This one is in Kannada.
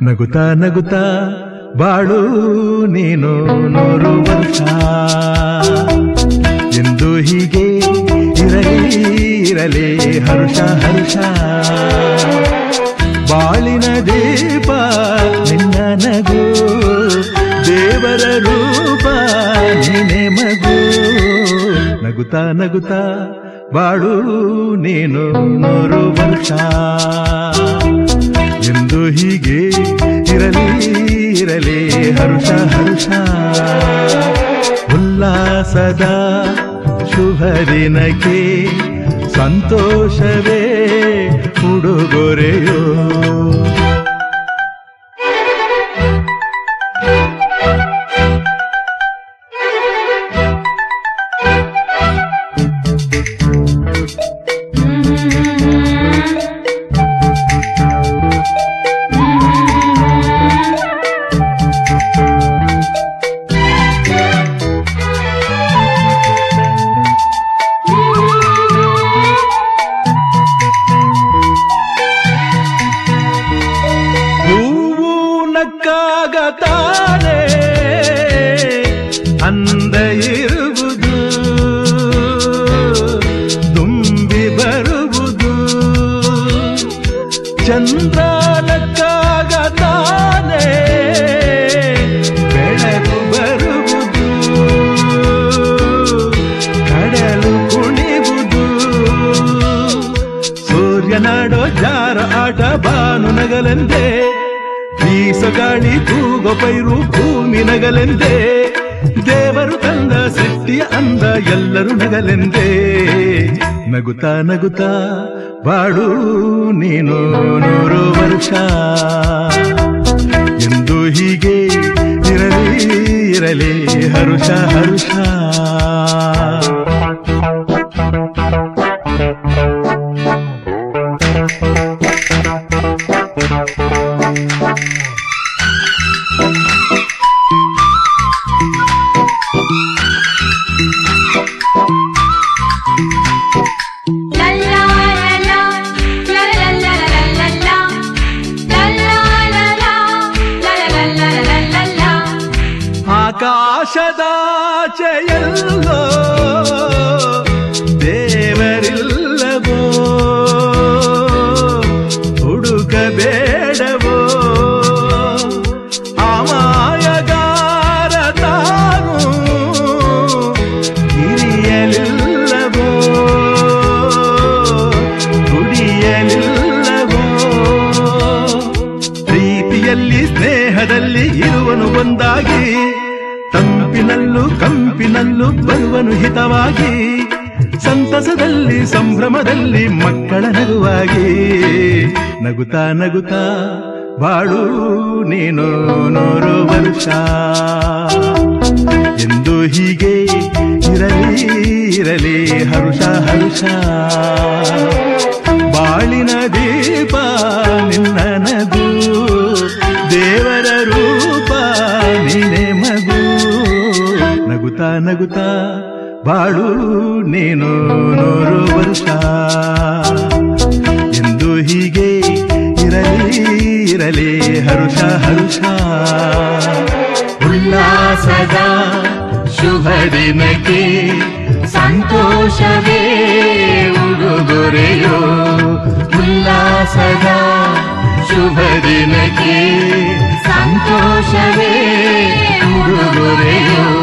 ನಗುತ್ತಾ ನಗುತ್ತಾ ಬಾಳು ನೀನು 100 ವರ್ಷ ಎಂದು ಹೀಗೆ ಇರಲಿ ಇರಲಿ ಹರುಷ ಹರುಷ ಬಾಳಿನ ದೀಪ ನಿನ್ನ ನಗು ದೇವರ ರೂಪ ನೀನೆ ಮಗು ನಗುತ್ತಾ ನಗುತ್ತಾ ಬಾಳು ನೀನು 100 ವರ್ಷ ಎಂದು ಹೀಗೆ ಇರಲಿ ಇರಲಿ ಹರುಷ ಹರುಷ ಉಲ್ಲಾಸದ ಶುಭ ದಿನಕ್ಕೆ ಸಂತೋಷವೇ ಉಡುಗೊರೆಯೋ ನಕ್ಕಾಗತಾನೆ ಅಂದ ಇರುವುದು ತುಂಬಿ ಬರುವುದು ಚಂದ್ರ ನಕ್ಕಾಗತಾನೆ ಬೆಳಕು ಬರುವುದು ಕಡಲು ಕುಣಿವುದು ಸೂರ್ಯನಾಡೋ ಜಾರ ಆಟ ಬಾನು ನಗಲೆಂದೇ ಬೀಸಗಾಳಿ ತೂಗೋ ಪೈರು ಭೂಮಿ ನಗಲೆಂದೇ ದೇವರು ತಂದ ಸೃಷ್ಟಿಯ ಅಂದ ಎಲ್ಲರೂ ನಗಲೆಂದೇ ನಗುತ್ತಾ ನಗುತ್ತಾ ಬಾಳು ನೀನು 100 ವರ್ಷ ಎಂದು ಹೀಗೆ ಇರಲಿ ಇರಲಿ ಹರುಷ ಹರುಷ ಆಕಾಶದಾಚೆಯಲ್ಲೋ ದೇವರಿಲ್ಲವೋ ಹುಡುಕಬೇಡವೋ ಅಮಾಯಗಾರ ತಾನು ಹಿರಿಯಲಿಲ್ಲವೋ ದುಡಿಯಲಿಲ್ಲವೋ ಪ್ರೀತಿಯಲ್ಲಿ ಸ್ನೇಹದಲ್ಲಿ ಇರುವನು ಒಂದಾಗಿ ತಂಪಿನಲ್ಲೂ ಕಂಪಿನಲ್ಲೂ ಬರುವನು ಹಿತವಾಗಿ ಸಂತಸದಲ್ಲಿ ಸಂಭ್ರಮದಲ್ಲಿ ಮಕ್ಕಳ ನಗುವಾಗಿ ನಗುತ್ತಾ ನಗುತ್ತಾ ಬಾಳು ನೀನು 100 ವರ್ಷ ಎಂದು ಹೀಗೆ ಇರಲಿ ಇರಲಿ ಹರುಷ ಹರುಷ ಬಾಳಿನ ದೀಪ ನಿನ್ನ ನಗು ದೇವರ ರೂಪ ನೀನೆ ಮಗು ನಗುತ್ತಾ ನಗುತ್ತಾ ಬಾಳು ನೀನು 100 ವರ್ಷ ಎಂದು ಹೀಗೆ ಇರಲಿ ಇರಲಿ ಹರುಷ ಹರುಷ ಉಲ್ಲಾಸದ ಶುಭ ದಿನಕ್ಕೆ ಸಂತೋಷವೇ ಉಡುಗೊರೆಯೋ ಉಲ್ಲಾಸದ ಶುಭ ದಿನಕ್ಕೆ ಸಂತೋಷವೇ ಉಡುಗೊರೆಯೋ